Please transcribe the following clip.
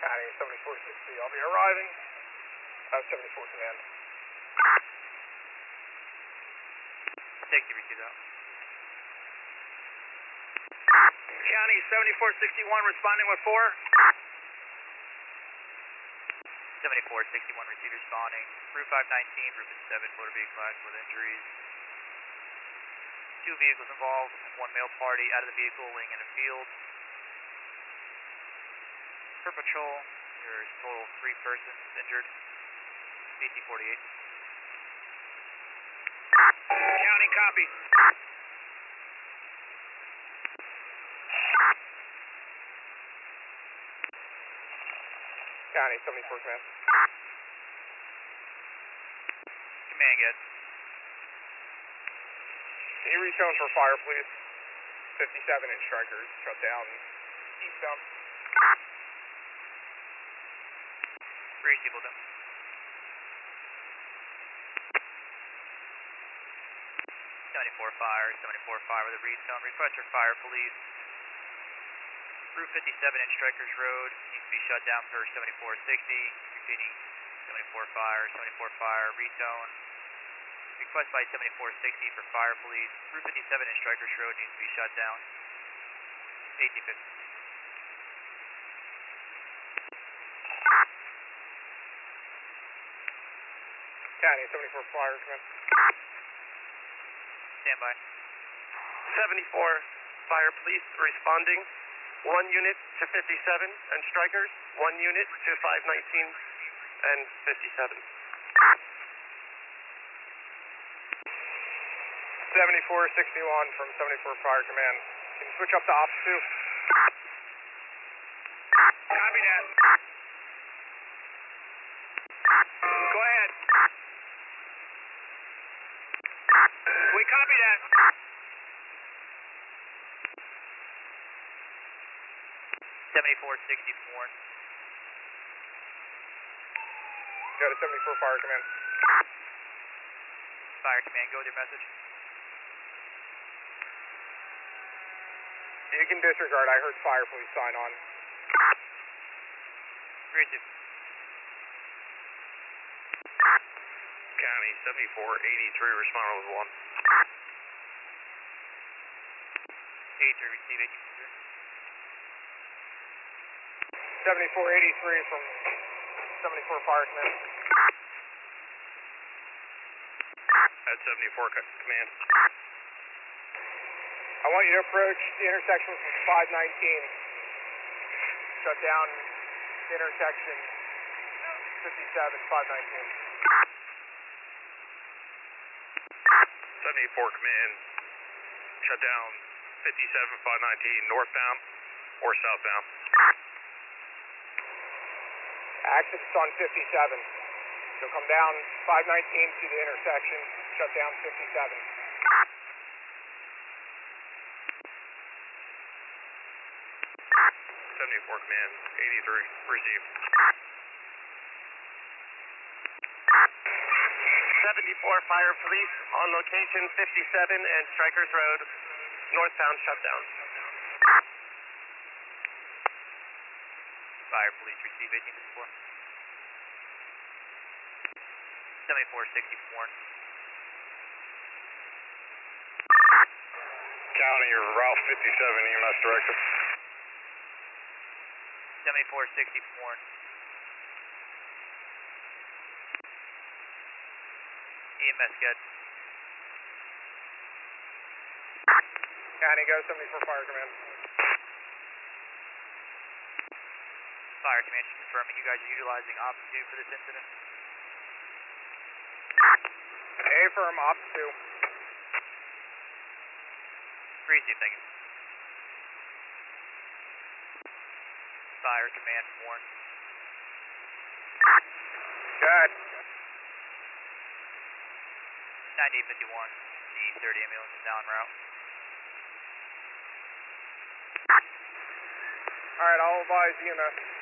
County 7460, I'll be arriving. 74 command. Take you, receive that. County 7461 responding with 4. 7461 receive responding. Route 519, Route 57, motor vehicle accident with injuries. 2 vehicles involved, 1 male party out of the vehicle laying in a field. Per patrol, there's total 3 persons injured. BC 48. County copy. County 74 command. Command, get. Can you reach for fire, please? 57-inch strikers shut down eastbound. Receive with them. 74 fire, 74 fire with a read tone. Request for fire, police. Route 57 in Strikers Road needs to be shut down per 7460. Repeating 74 fire, retone. Request by 7460 for fire, police. Route 57 in Strikers Road needs to be shut down. 1850. County 74 fire, command. Stand by. 74 fire, police responding. 1 unit to 57 and strikers, 1 unit to 519 and 57. 7461 from 74 fire command. Can you switch up to ops 2? Copy that. Go ahead. We copy that. 7460 Warren. Go to 74 fire command. Fire command, go with your message. You can disregard. I heard fire, please sign on. Receive. County 7483 responding with 1. 83 receive 1850. 7483 from 74 fire command. At 74 command. I want you to approach the intersection from 519. Shut down the intersection 57, 519. 74 command. Shut down 57, 519 northbound or southbound. Access on 57. So come down 519 to the intersection, shut down 57. 74 command, 83, received. 74 fire, police on location 57 and Strikers Road, northbound shutdown. Fire, police receive 1854. 7460 Warren. County, Route 57, EMS director. 7460 Warren. EMS get. County, go 74 fire command. Fire command, just confirming you guys are utilizing Ops 2 for this incident. Affirm, ops 2. Receive, thank you. Fire command, Warren. Good. 9851, the 30 ambulance is now en route. Alright, I'll advise EMS.